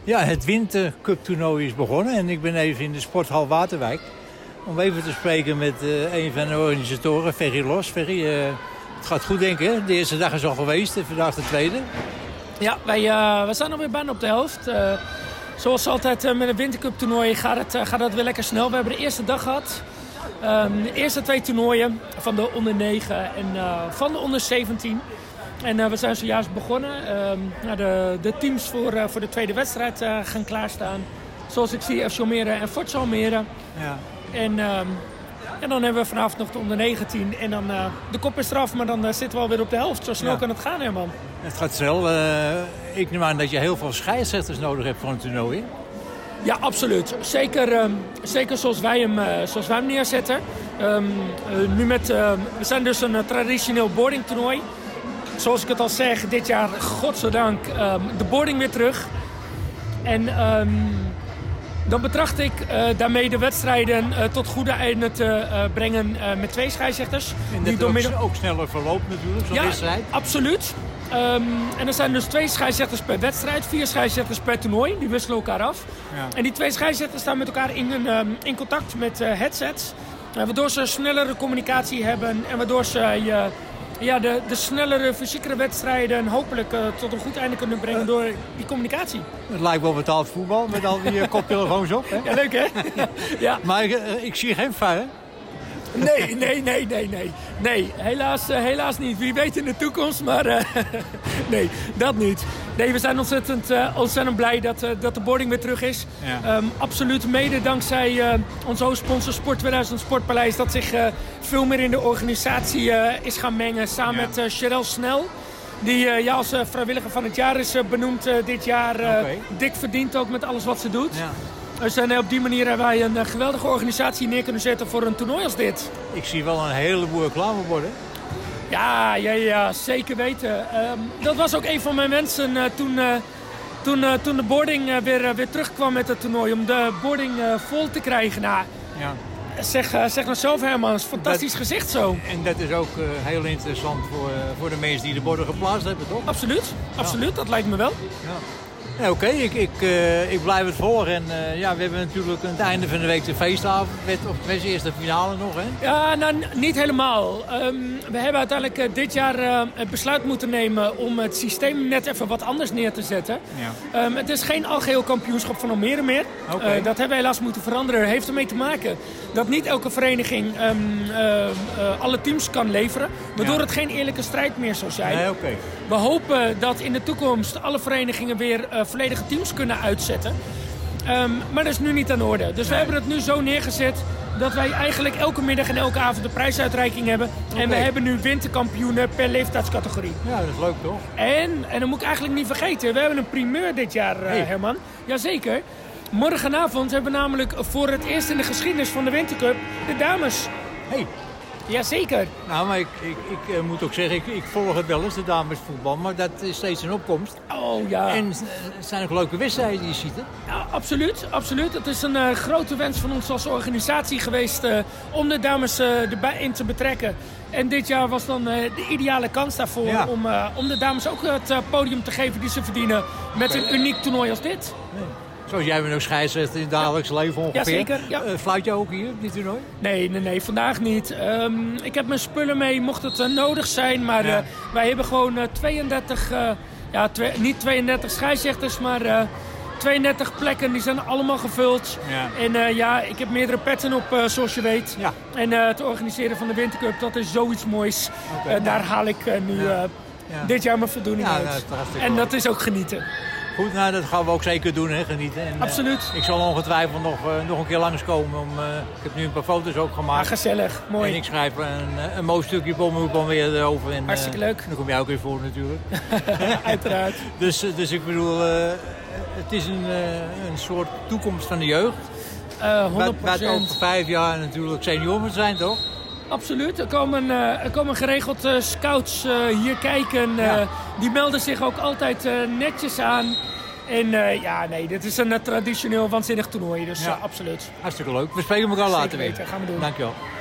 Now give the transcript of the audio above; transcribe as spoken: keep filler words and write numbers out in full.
Ja, het Wintercup toernooi is begonnen en ik ben even in de sporthal Waterwijk om even te spreken met uh, een van de organisatoren, Ferry Los. Ferry, uh, het gaat goed denk ik, hè? De eerste dag is al geweest en vandaag de tweede. Ja, wij, uh, wij zijn alweer bijna op de helft. Uh, zoals altijd uh, met een Wintercup toernooi gaat het, uh, gaat het weer lekker snel. We hebben de eerste dag gehad. Um, de eerste twee toernooien van de onder negen en uh, van de onder zeventien. En uh, we zijn zojuist begonnen. Uh, nou, de, de teams voor, uh, voor de tweede wedstrijd uh, gaan klaarstaan. Zoals ik zie, F C Almere en Forza Almere. Ja. En, uh, en dan hebben we vanavond nog de onder negentien. En dan uh, de kop is eraf, maar dan uh, zitten we alweer op de helft. Zo snel ja. kan het gaan, Herman. Het gaat snel. Uh, ik neem aan dat je heel veel scheidsrechters nodig hebt voor een toernooi. Ja, absoluut. Zeker, um, zeker zoals, wij hem, uh, zoals wij hem neerzetten. Um, uh, nu met, uh, we zijn dus een uh, traditioneel boarding toernooi. Zoals ik het al zeg, dit jaar, godzijdank, um, de boarding weer terug. En um, dan betracht ik uh, daarmee de wedstrijden uh, tot goede einde te uh, brengen uh, met twee scheidsrechters. En dat ook, middel... ook sneller verloopt natuurlijk, zo'n ja, wedstrijd. Absoluut. Um, en er zijn dus twee scheidsrechters per wedstrijd, vier scheidsrechters per toernooi. Die wisselen elkaar af. Ja. En die twee scheidsrechters staan met elkaar in, een, um, in contact met uh, headsets. Uh, waardoor ze snellere communicatie hebben en waardoor ze uh, ja, de, de snellere, fysiekere wedstrijden hopelijk uh, tot een goed einde kunnen brengen door die communicatie. Het lijkt wel betaald voetbal met al die uh, koptelefoons op. Hè? Ja, leuk hè? ja. Maar uh, ik zie geen V A R, hè? Nee, nee, nee, nee, nee. Nee, helaas, uh, helaas niet. Wie weet in de toekomst, maar uh, nee, dat niet. Nee, we zijn ontzettend, uh, ontzettend blij dat, uh, dat de boarding weer terug is. Ja. Um, absoluut mede dankzij uh, onze hoofdsponsor Sport tweeduizend Sportpaleis... dat zich uh, veel meer in de organisatie uh, is gaan mengen. Samen ja. met uh, Sherelle Snel. Die uh, ja, als uh, vrijwilliger van het jaar is uh, benoemd uh, dit jaar. Uh, okay. Dik verdient ook met alles wat ze doet. Ja. Dus uh, op die manier hebben wij een uh, geweldige organisatie neer kunnen zetten voor een toernooi als dit. Ik zie wel een heleboel reclameborden. Ja, ja, ja, zeker weten. Um, dat was ook een van mijn wensen uh, toen, uh, toen, uh, toen de boarding uh, weer, uh, weer terugkwam met het toernooi. Om de boarding uh, vol te krijgen. Nou, ja. zeg, uh, zeg nou zelf Herman, is een fantastisch dat, gezicht zo. En dat is ook uh, heel interessant voor, uh, voor de mensen die de borden geplaatst hebben, toch? Absoluut, absoluut, ja. Dat lijkt me wel. Ja. Ja, Oké, okay. ik, ik, uh, ik blijf het volgen. En uh, ja, we hebben natuurlijk aan het einde van de week de feestavond. Of de eerste finale nog, hè? Ja, nou, niet helemaal. Um, we hebben uiteindelijk uh, dit jaar uh, het besluit moeten nemen om het systeem net even wat anders neer te zetten. Ja. Um, het is geen algeheel kampioenschap van Almere meer. Okay. Uh, dat hebben we helaas moeten veranderen. Heeft ermee te maken dat niet elke vereniging um, uh, uh, alle teams kan leveren. Waardoor ja. het geen eerlijke strijd meer zou zijn. Nee, okay. We hopen dat in de toekomst alle verenigingen weer uh, volledige teams kunnen uitzetten. Um, maar dat is nu niet aan de orde. Dus nee. we hebben het nu zo neergezet dat wij eigenlijk elke middag en elke avond de prijsuitreiking hebben. Okay. En we hebben nu winterkampioenen per leeftijdscategorie. Ja, dat is leuk toch? En, en dat moet ik eigenlijk niet vergeten, we hebben een primeur dit jaar, uh, hey. Herman. Jazeker. Morgenavond hebben we namelijk voor het eerst in de geschiedenis van de Wintercup de dames. Hey. Jazeker. Nou, maar ik, ik, ik uh, moet ook zeggen, ik, ik volg het wel eens, de damesvoetbal. Maar dat is steeds een opkomst. Oh ja. En uh, het zijn ook leuke wedstrijden die je ziet, hè? Ja, absoluut, absoluut. Het is een uh, grote wens van ons als organisatie geweest uh, om de dames uh, erbij in te betrekken. En dit jaar was dan uh, de ideale kans daarvoor ja. om, uh, om de dames ook het uh, podium te geven die ze verdienen met okay. een uniek toernooi als dit. Nee. Zoals jij bent ook scheidsrechter in het dagelijks ja. leven ongeveer. Jazeker, ja. Uh, fluit je ook hier op dit toernooi? Nee, nee, nee, vandaag niet. Um, ik heb mijn spullen mee, mocht het uh, nodig zijn. Maar ja. uh, wij hebben gewoon uh, tweeëndertig, uh, ja, twee, niet tweeëndertig scheidsrechters, maar uh, tweeëndertig plekken. Die zijn allemaal gevuld. Ja. En uh, ja, ik heb meerdere petten op, uh, zoals je weet. Ja. En uh, het organiseren van de Wintercup, dat is zoiets moois. Okay. Uh, daar haal ik uh, nu ja. Uh, ja. dit jaar mijn voldoening ja, uit. Dat en dat is ook genieten. Goed, nou, dat gaan we ook zeker doen, hè, genieten. En, absoluut. Uh, ik zal ongetwijfeld nog, uh, nog een keer langskomen. Om, uh, ik heb nu een paar foto's ook gemaakt. Ja, gezellig, mooi. En ik schrijf een, een mooi stukje Bommenhoek weer erover. En, hartstikke uh, leuk. Dan kom jij ook weer voor natuurlijk. Uiteraard. dus, dus ik bedoel, uh, het is een, uh, een soort toekomst van de jeugd. Uh, honderd procent. Waar het over vijf jaar natuurlijk senioren zijn, toch? Absoluut. Er komen, uh, er komen geregeld uh, scouts uh, hier kijken. Uh, ja. Die melden zich ook altijd uh, netjes aan. En uh, ja, nee, dit is een uh, traditioneel waanzinnig toernooi. Dus ja. uh, absoluut. Hartstikke leuk. We spreken elkaar later weer. Weten, gaan we doen. Dankjewel.